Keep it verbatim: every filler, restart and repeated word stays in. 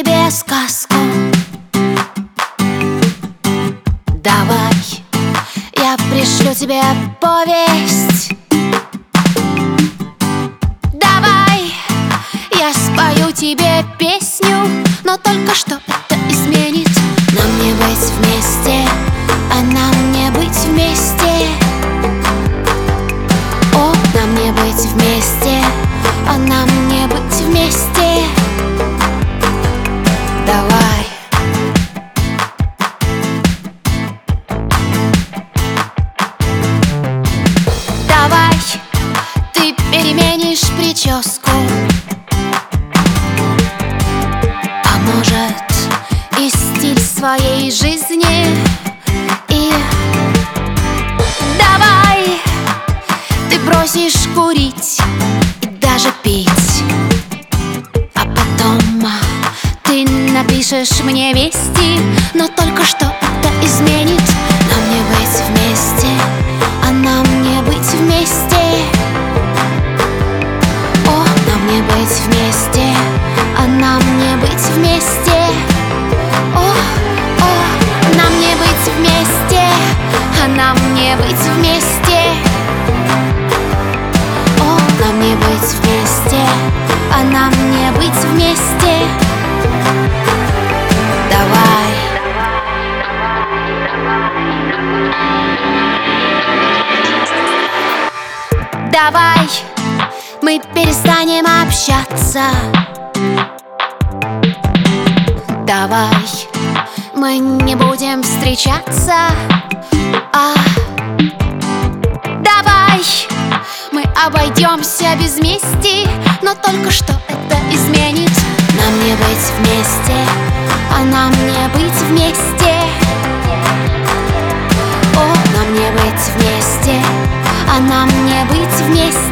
тебе сказку. Давай, я пришлю тебе повесть. Давай, я спою тебе песню, но только что это изменит. Нам не быть вместе, а нам не быть вместе. О, нам не быть вместе, а нам не быть вместе. Давай. Давай, ты переменишь прическу, а может и стиль своей жизни. И давай, ты бросишь курить и даже пить, а потом ты напишешь мне вести, но только что это изменит. Нам не быть вместе, а нам не быть вместе. О, нам не быть вместе, а нам не быть вместе. О, о, нам не быть вместе, а нам не быть вместе. О, нам не быть вместе, а нам не быть вместе. Давай. Давай, мы перестанем общаться. Давай, мы не будем встречаться. А давай, мы обойдемся без мести, но только что это изменит. Нам не быть вместе, а нам не быть вместе. О, нам не быть вместе, а нам не быть вместе.